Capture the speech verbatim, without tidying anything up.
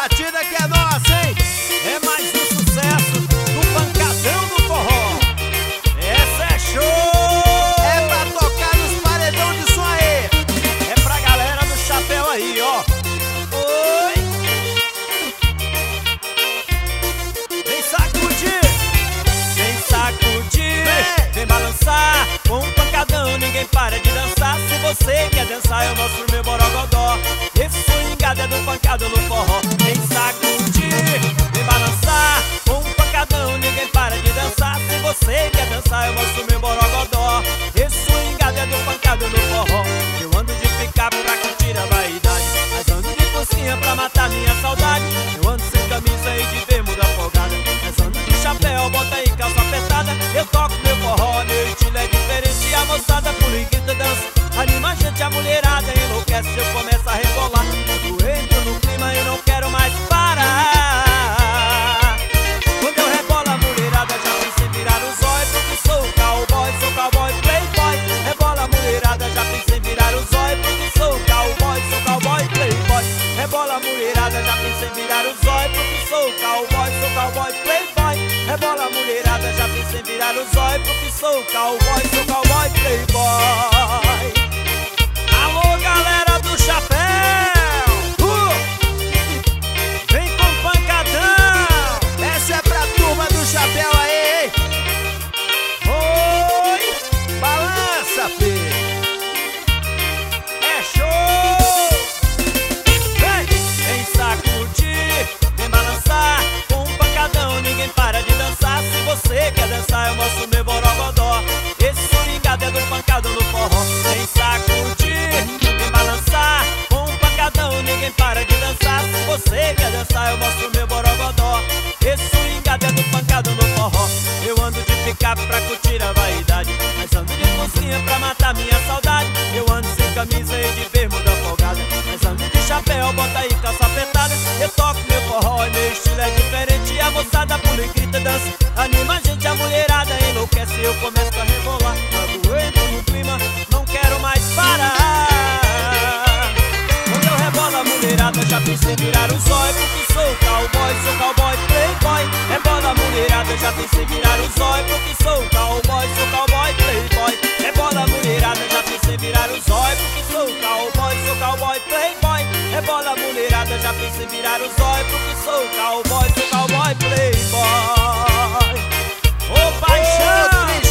batida que é nossa, hein? É mais um sucesso do pancadão do forró. Essa é show! É pra tocar nos paredão de som aí. É pra galera do chapéu aí, ó. Oi! Vem sacudir! Vem sacudir! Vem, vem balançar! Com um pancadão ninguém para de dançar. Se você quer dançar eu mostro meu borogodó. Esse swingado é do pancadão no forró. Vem sacudir, vem balançar. Com um pancadão ninguém para de dançar. Se você quer dançar eu mostro meu borogodó. Esse swingado é do pancadão no forró. Eu ando de picape pra curtir a vaidade, mas ando de cocinha pra matar minha saudade. Eu ando sem camisa e de bermuda folgada, mas ando de chapéu, bota e calça apertada. Eu toco meu forró, meu estilo é diferente. A moçada pula e grita, dança, anima a gente, a mulherada enlouquece. Eu começo a rebolar, eu entro no clima e não quero mais parar. Quando eu rebolo a mulherada já pensa em virar os olhos, porque sou cowboy, sou cowboy playboy. Rebola a mulherada já pensa em virar os olhos, porque sou cowboy, sou cowboy playboy. Rebola a mulherada já pensa em virar os olhos, porque sou cowboy, sou cowboy playboy. Rebola a mulherada já pensa em virar os olhos, porque sou cowboy, sou cowboy playboy. Alô, galera do chapéu, uh! Vem com pancadão. Essa é pra turma do chapéu aí, hein? Oi, balança, filho. É show. Vem, vem sacudir, vem balançar. Com um pancadão ninguém para de dançar. Se você quer dançar eu mostro meu borogodó. Esse swingado é do pancadão no forró. Vem sacudir, vem balançar. Com um pancadão ninguém para de dançar. Se você quer dançar eu mostro meu borogodó. Esse swingado é do pancadão no forró. Eu ando de picape pra curtir a vaidade, mas ando de cocinha pra matar minha saudade. Eu ando sem camisa e de bermuda folgada, mas ando de chapéu, bota aí calça apertada. Eu toco meu forró e meu estilo é diferente. A moçada pula e grita, dança, anima a gente, a mulherada enlouquece. Eu começo a rebolar, quando entro no clima não quero mais parar. Quando eu rebolo a mulherada já pensa em virar os olhos, porque sou cowboy, sou cowboy playboy. Rebola a mulherada já pensa em virar os olhos, porque sou cowboy, sou cowboy playboy. Rebola a mulherada já pensa em virar os olhos, porque sou cowboy, sou cowboy playboy. Rebola a mulherada já pensa em virar os olhos, porque sou cowboy, sou cowboy playboy. Ô paixão!